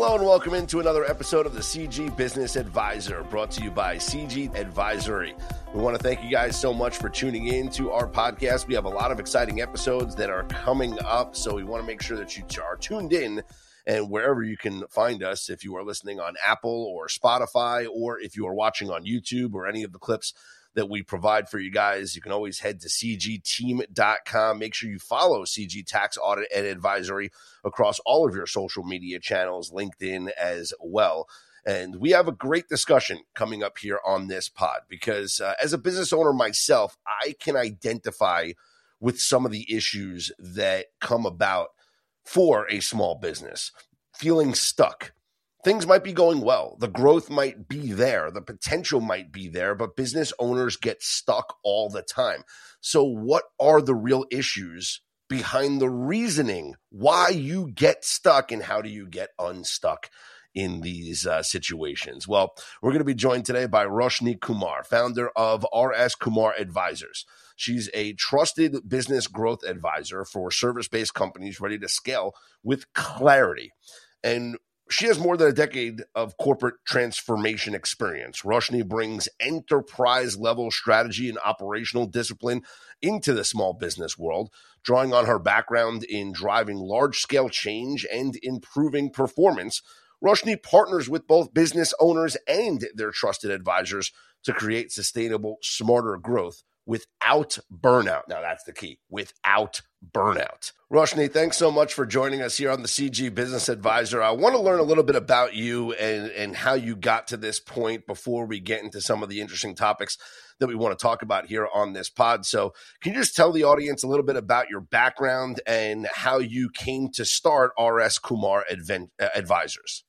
Hello and welcome into another episode of the CG Business Advisor, brought to you by CG Advisory. We want to thank you guys so much for tuning in to our podcast. We have a lot of exciting episodes that are coming up, so we want to make sure that you are tuned in. And wherever you can find us, if you are listening on Apple or Spotify, or if you are watching on YouTube or any of the clips that we provide for you guys, you can always head to cgteam.com. Make sure you follow CG Tax Audit and Advisory across all of your social media channels, LinkedIn as well. And we have a great discussion coming up here on this pod because as a business owner myself, I can identify with some of the issues that come about for a small business. Feeling stuck. Things might be going well. The growth might be there. The potential might be there, but business owners get stuck all the time. So what are the real issues behind the reasoning why you get stuck, and how do you get unstuck in these situations? Well, we're going to be joined today by Roshni Kumar, founder of RS Kumar Advisors. She's a trusted business growth advisor for service-based companies ready to scale with clarity. And she has more than a decade of corporate transformation experience. Roshni brings enterprise-level strategy and operational discipline into the small business world, drawing on her background in driving large-scale change and improving performance. Roshni partners with both business owners and their trusted advisors to create sustainable, smarter growth without burnout. Now, that's the key, without burnout. Roshni, thanks so much for joining us here on the CG Business Advisor. I want to learn a little bit about you and how you got to this point before we get into some of the interesting topics that we want to talk about here on this pod. So can you just tell the audience a little bit about your background and how you came to start RS Kumar Advisors?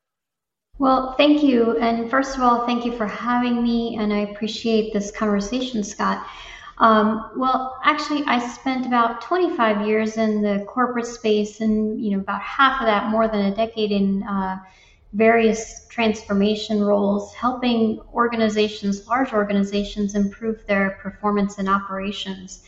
Well, thank you. And first of all, thank you for having me. And I appreciate this conversation, Scott. Actually, I spent about 25 years in the corporate space and, about half of that, more than a decade in various transformation roles, helping organizations, large organizations, improve their performance and operations.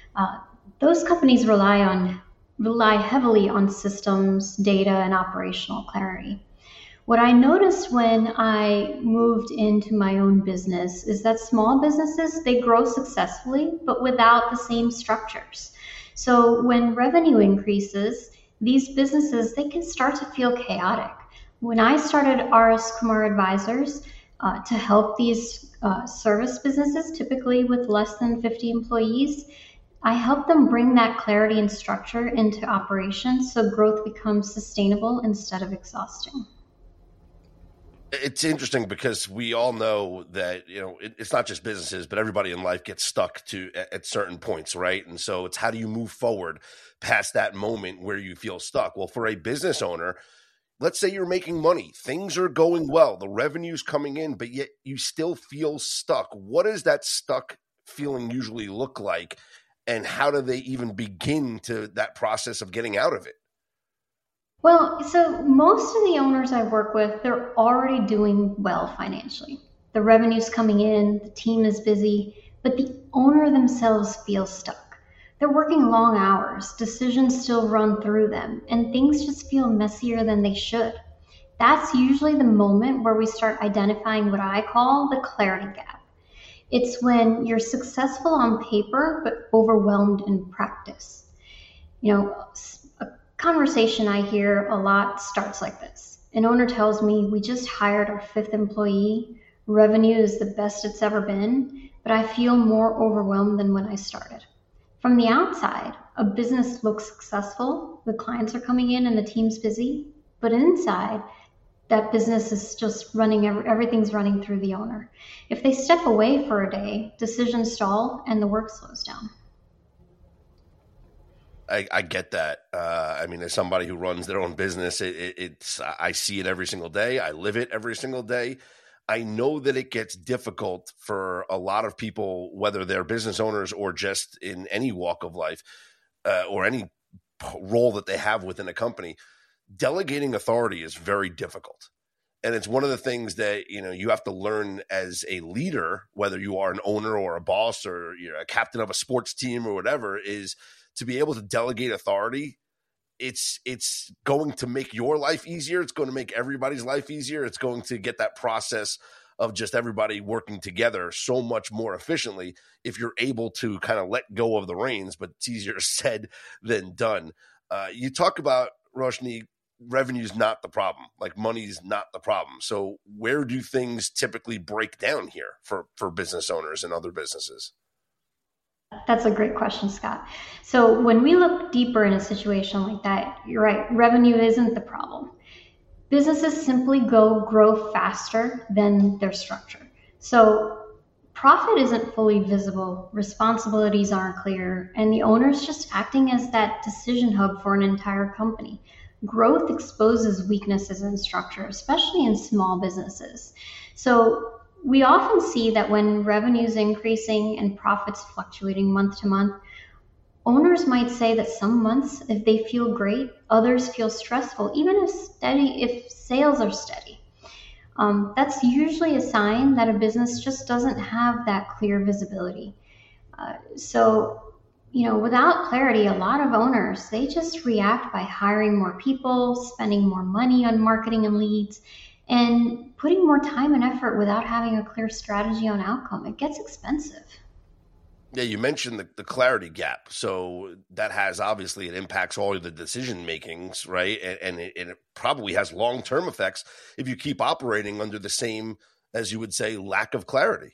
Those companies rely heavily on systems, data, and operational clarity. What I noticed when I moved into my own business is that small businesses, they grow successfully, but without the same structures. So when revenue increases, these businesses, they can start to feel chaotic. When I started RS Kumar Advisors to help these service businesses, typically with less than 50 employees, I help them bring that clarity and structure into operations so growth becomes sustainable instead of exhausting. It's interesting because we all know that, it's not just businesses, but everybody in life gets stuck at certain points, right? And so it's how do you move forward past that moment where you feel stuck? Well, for a business owner, let's say you're making money, things are going well, the revenue's coming in, but yet you still feel stuck. What does that stuck feeling usually look like? And how do they even begin to that process of getting out of it? Well, so most of the owners I work with, they're already doing well financially. The revenue's coming in, the team is busy, but the owner themselves feels stuck. They're working long hours, decisions still run through them, and things just feel messier than they should. That's usually the moment where we start identifying what I call the clarity gap. It's when you're successful on paper, but overwhelmed in practice. Conversation I hear a lot starts like this. An owner tells me, we just hired our 5th employee. Revenue is the best it's ever been, but I feel more overwhelmed than when I started. From the outside, a business looks successful, the clients are coming in and the team's busy, but inside, that business is just running, everything's running through the owner. If they step away for a day, decisions stall and the work slows down. I get that. As somebody who runs their own business, I see it every single day. I live it every single day. I know that it gets difficult for a lot of people, whether they're business owners or just in any walk of life or any role that they have within a company. Delegating authority is very difficult. And it's one of the things that, you have to learn as a leader, whether you are an owner or a boss or you're a captain of a sports team or whatever, is to be able to delegate authority it's going to make your life easier. It's going to make everybody's life easier. It's going to get that process of just everybody working together so much more efficiently if you're able to kind of let go of the reins, but it's easier said than done. You talk about, Roshni, revenue's not the problem. Like, money's not the problem. So where do things typically break down here for business owners and other businesses? That's a great question, Scott. So when we look deeper in a situation like that, you're right, revenue isn't the problem. Businesses simply grow faster than their structure. So profit isn't fully visible, responsibilities aren't clear, and the owner's just acting as that decision hub for an entire company. Growth exposes weaknesses in structure, especially in small businesses. So we often see that when revenue is increasing and profits fluctuating month to month, owners might say that some months, if they feel great, others feel stressful, even if sales are steady. That's usually a sign that a business just doesn't have that clear visibility. Without clarity, a lot of owners, they just react by hiring more people, spending more money on marketing and leads, and putting more time and effort without having a clear strategy on outcome. It gets expensive. Yeah, you mentioned the clarity gap. So that has, obviously, it impacts all of the decision makings, right? And it probably has long-term effects if you keep operating under the same, as you would say, lack of clarity.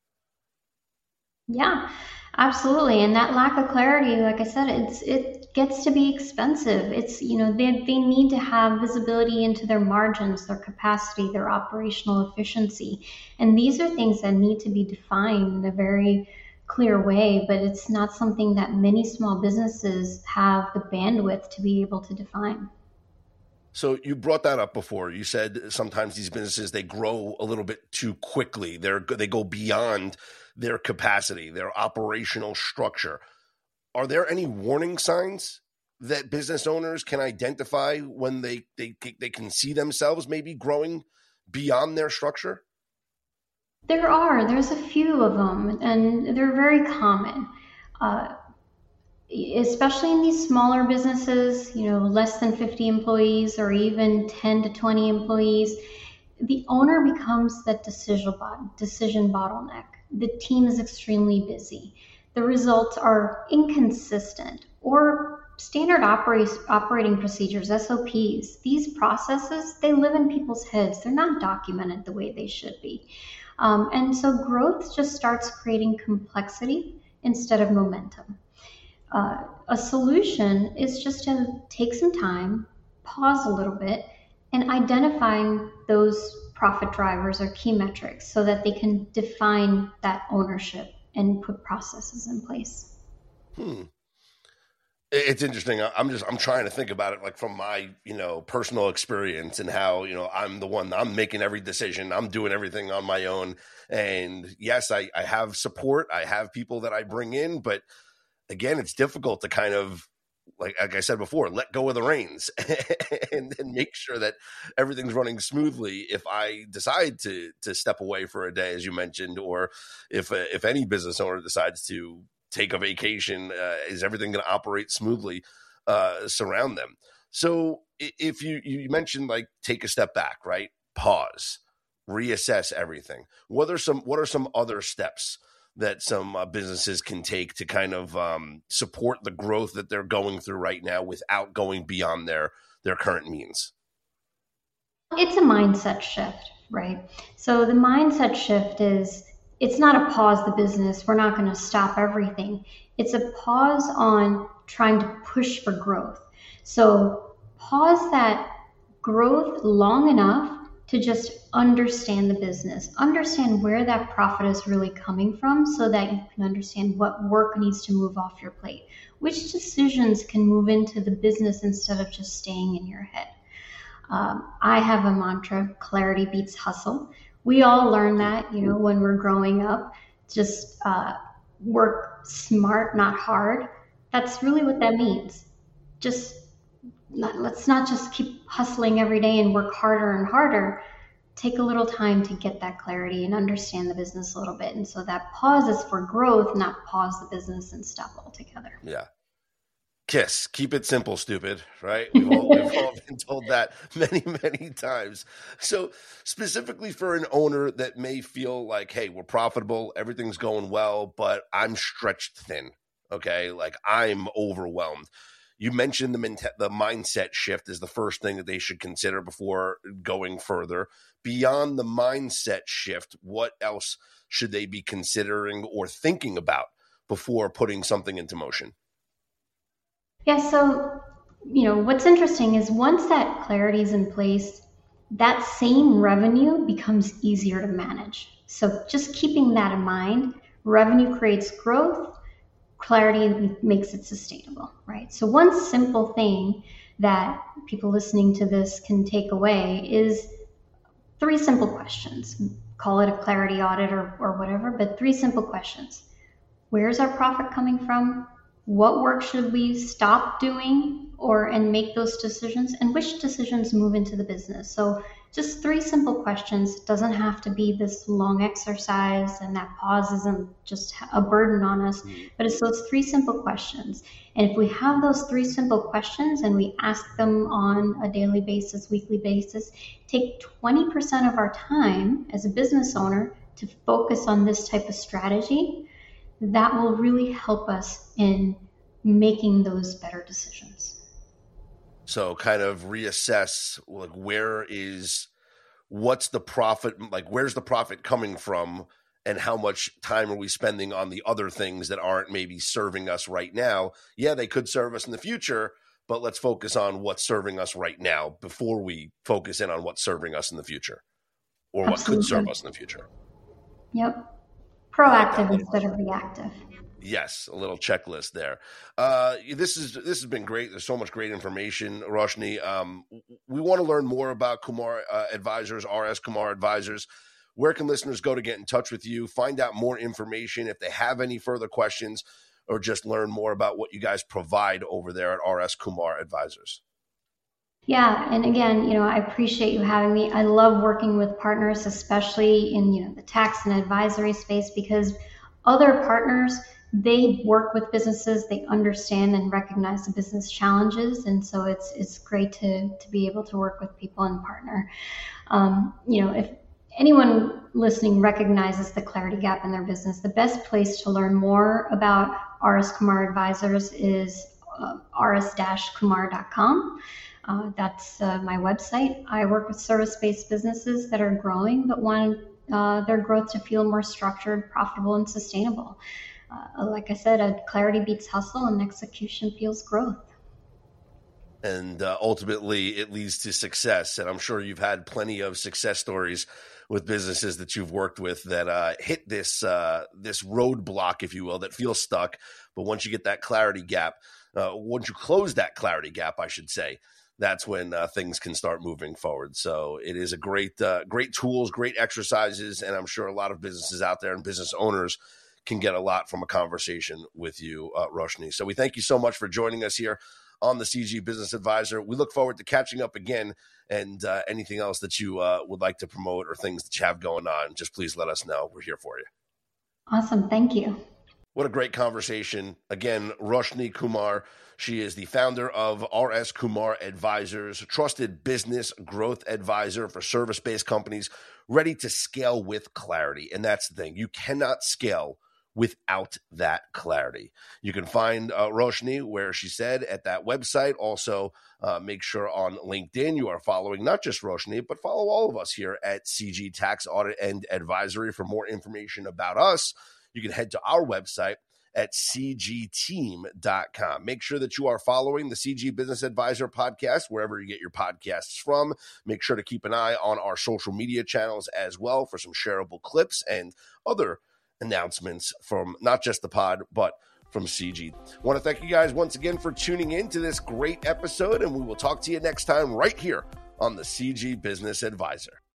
Yeah, absolutely. And that lack of clarity, like I said, it gets to be expensive. They need to have visibility into their margins, their capacity, their operational efficiency. And these are things that need to be defined in a very clear way, but it's not something that many small businesses have the bandwidth to be able to define. So you brought that up before. You said sometimes these businesses, they grow a little bit too quickly. They go beyond their capacity, their operational structure. Are there any warning signs that business owners can identify when they can see themselves maybe growing beyond their structure? There's a few of them, and they're very common. Uh, Especially in these smaller businesses, less than 50 employees or even 10 to 20 employees, the owner becomes that decision bottleneck. The team is extremely busy. The results are inconsistent or standard operating procedures, SOPs. These processes, they live in people's heads. They're not documented the way they should be. And so growth just starts creating complexity instead of momentum. A solution is just to take some time, pause a little bit, and identifying those profit drivers or key metrics so that they can define that ownership and put processes in place. It's interesting. I'm trying to think about it like from my, personal experience and how, I'm making every decision. I'm doing everything on my own. And yes, I have support. I have people that I bring in, but again, it's difficult to kind of, like I said before, let go of the reins and make sure that everything's running smoothly if I decide to step away for a day, as you mentioned, or if any business owner decides to take a vacation, is everything going to operate smoothly, surround them? So if you mentioned, like, take a step back, right? Pause, reassess everything. What are some other steps that some businesses can take to kind of support the growth that they're going through right now without going beyond their current means? It's a mindset shift, right? So the mindset shift is, it's not a pause the business. We're not going to stop everything. It's a pause on trying to push for growth. So pause that growth long enough to just understand the business, understand where that profit is really coming from so that you can understand what work needs to move off your plate, which decisions can move into the business instead of just staying in your head. I have a mantra: clarity beats hustle. We all learn that, when we're growing up, just work smart, not hard. That's really what that means. Let's not just keep hustling every day and work harder and harder. Take a little time to get that clarity and understand the business a little bit. And so that pause is for growth, not pause the business and stop altogether. Yeah. KISS, keep it simple, stupid, right? We've all been told that many, many times. So specifically for an owner that may feel like, hey, we're profitable, everything's going well, but I'm stretched thin, okay? Like I'm overwhelmed. You mentioned the mindset shift is the first thing that they should consider before going further. Beyond the mindset shift, what else should they be considering or thinking about before putting something into motion? Yeah, so, what's interesting is once that clarity is in place, that same revenue becomes easier to manage. So just keeping that in mind, revenue creates growth, clarity makes it sustainable, right? So one simple thing that people listening to this can take away is three simple questions. Call it a clarity audit or whatever, but three simple questions. Where's our profit coming from? What work should we stop doing and make those decisions, and which decisions move into the business? So just three simple questions. It doesn't have to be this long exercise, and that pause isn't just a burden on us, but it's those three simple questions. And if we have those three simple questions and we ask them on a daily basis, weekly basis, take 20% of our time as a business owner to focus on this type of strategy, that will really help us in making those better decisions. So kind of reassess, like, what's the profit, like where's the profit coming from, and how much time are we spending on the other things that aren't maybe serving us right now? Yeah, they could serve us in the future, but let's focus on what's serving us right now before we focus in on what's serving us in the future, or what could serve us in the future. Yep. Proactive instead of reactive. Yes, a little checklist there. This has been great. There's so much great information, Roshni. We want to learn more about Kumar Advisors, RS Kumar Advisors. Where can listeners go to get in touch with you, find out more information if they have any further questions, or just learn more about what you guys provide over there at RS Kumar Advisors? Yeah, and again, I appreciate you having me. I love working with partners, especially in the tax and advisory space, because other partners, they work with businesses, they understand and recognize the business challenges, and so it's great to be able to work with people and partner. If anyone listening recognizes the clarity gap in their business, the best place to learn more about RS Kumar Advisors is rs-kumar.com. That's my website. I work with service-based businesses that are growing but want their growth to feel more structured, profitable, and sustainable. Like I said, clarity beats hustle, and execution fuels growth. And ultimately, it leads to success. And I'm sure you've had plenty of success stories with businesses that you've worked with that hit this roadblock, if you will, that feels stuck. But once you get that clarity gap, once you close that clarity gap, I should say, that's when things can start moving forward. So it is a great tools, great exercises, and I'm sure a lot of businesses out there and business owners can get a lot from a conversation with you, Roshni. So we thank you so much for joining us here on the CG Business Advisor. We look forward to catching up again, and anything else that you would like to promote or things that you have going on, just please let us know. We're here for you. Awesome. Thank you. What a great conversation. Again, Roshni Kumar. She is the founder of RS Kumar Advisors, trusted business growth advisor for service-based companies, ready to scale with clarity. And that's the thing. You cannot scale without that clarity. You can find Roshni, where she said, at that website. Also, make sure on LinkedIn you are following not just Roshni, but follow all of us here at CG Tax Audit and Advisory for more information about us. You can head to our website at cgteam.com. Make sure that you are following the CG Business Advisor podcast wherever you get your podcasts from. Make sure to keep an eye on our social media channels as well for some shareable clips and other announcements from not just the pod, but from CG. I want to thank you guys once again for tuning in to this great episode, and we will talk to you next time right here on the CG Business Advisor.